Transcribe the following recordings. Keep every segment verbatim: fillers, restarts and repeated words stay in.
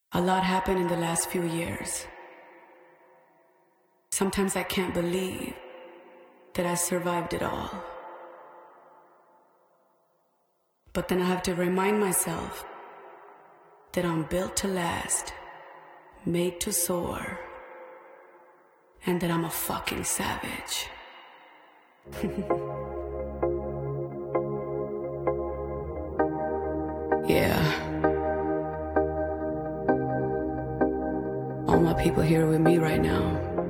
A lot happened in the last few years. Sometimes I can't believe that I survived it all. But then I have to remind myself that I'm built to last, made to soar, and that I'm a fucking savage. Yeah. All my people here with me right now.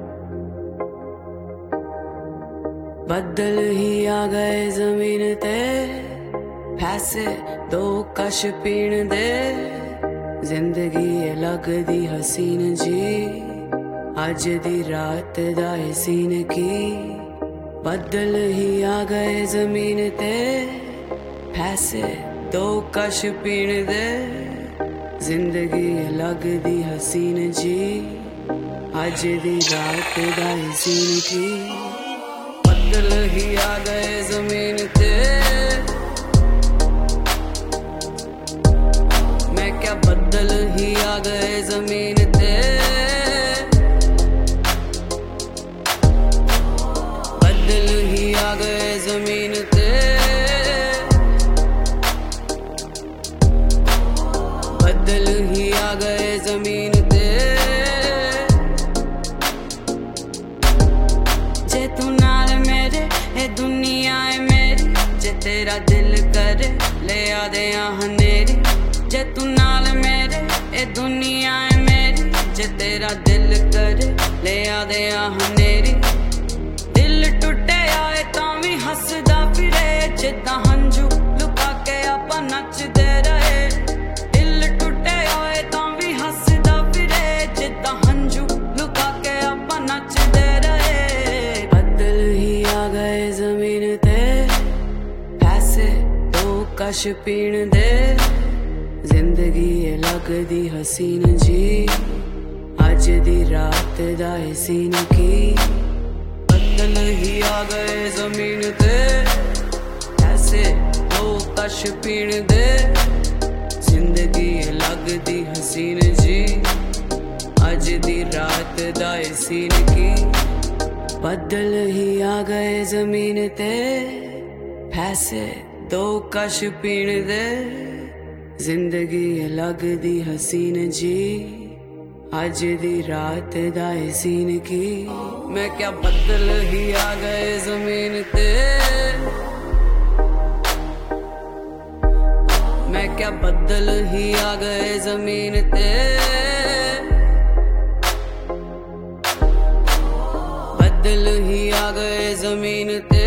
बदल ही आ गए ज़मीन ते, पैसे दो कश पीण दे, जिंदगी है लगदी हसीन जी, अज दी रात दा है सीन की। बदल ही आ गए ज़मीन ते, पैसे दो कश पीण दे, जिंदगी है लगदी हसीन जी, अज दी रात दा है सीन की। बदल ही आ गए ज़मीन ते, मैं क्या बदल ही आ गए ज़मीन ते, बदल ही आ गए ज़मीन ते, बदल ही आ गए ज़मीन ते। जे तू नाल मेरे ए दुनिया है मेरी, जे तेरा दिल करे ले आ दे हनेरी। जे तू नाल मेरे ए दुनिया है मेरी, जे तेरा दिल करे ले आ दे हनेरी। दिल टुटे आए तां भी हसदा फिरे, जिद्दां हंझू लुका के आपां नचदे रहे। दिल टुटे आए तां भी हसदा फिरे, जिद्दां हंझू लुका के आपां नचदे रहे। बदल ही आ गए ज़मीन ते, पैसे दो कश पीण दे, जिंदगी है लगदी हसीन जी, अज दी रात दा है सीन की। बदल ही आ गए ज़मीन ते, पैसे दो कश पीण दे, जिंदगी है लगदी हसीन जी, अज दी रात दा है सीन की। बदल ही आ गए ज़मीन ते, पैसे दो कश पीण दे, जिंदगी है लगदी हसीन जी, अज दी रात दा है सीन की। मैं क्या बदल ही आ गए ज़मीन ते, मैं क्या बदल ही आ गए ज़मीन ते, बदल ही आ गए ज़मीन ते।